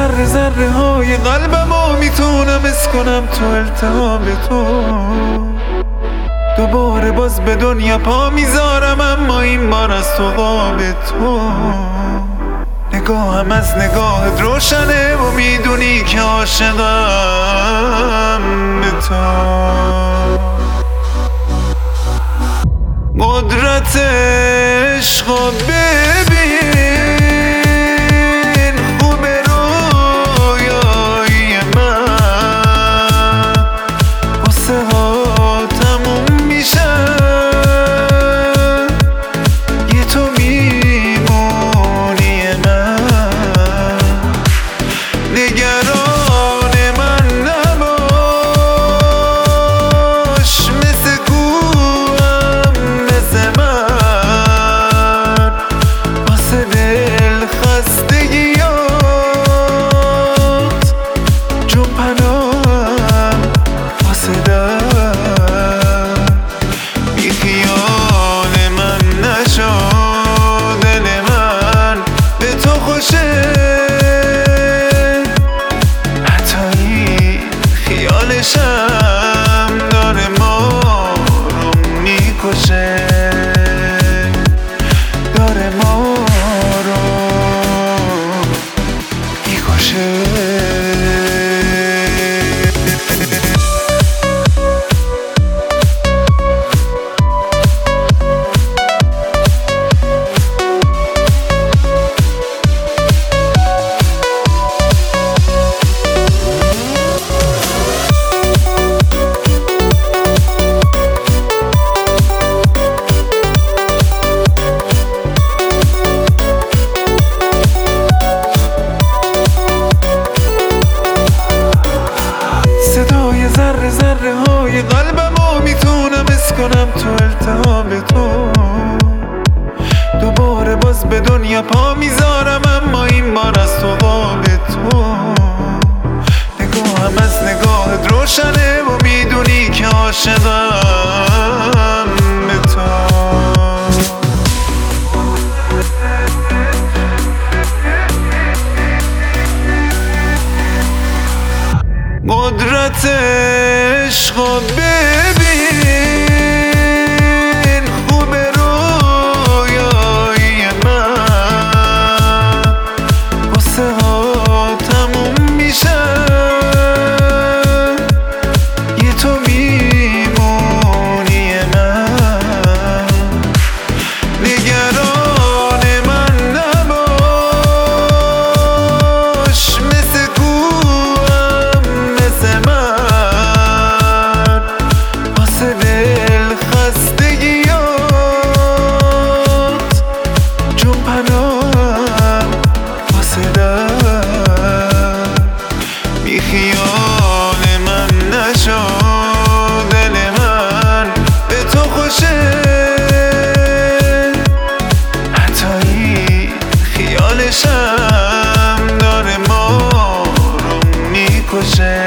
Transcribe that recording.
ذره ذره های قلبمو میتونم حس کنم تو التهاب تو. دوباره باز به دنیا پا میذارم، اما این بار از تو قاب تو. نگاهم از نگاهت روشنه و میدونی که عاشقم به تو. قدرت عشقو ببین، خوب رویایی من قصه ها تموم میشه، یه تو میمونی من. نگران من نباش، مثل کوهم مثل من، واسه دل خستگیات جون پناهم واسه در. بی خیال من نشو، دل من به تو خوشه، حتی این خیالشم داره ما رو میکشه، داره ما رو میکشه. صدای ذره ذره های قلبمو میتونم حس کنم تو التهاب تو. دوباره باز به دنیا پا میذارم، اما این بار از تو قاب تو. نگاهم از نگاهت روشنه و میدونی که عاشقم به تو. قدرت عشقو ببین، خوب رویایی من قصه ها تموم میشه، یه تو میمونی من. نگران من نباش، مثل کوهم مثل من، واسه دل خستگیات جون پناهم واسه در. بی خیال من نشو، دل من به تو خوشه، حتی این خیالشم داره ما رو میکشه.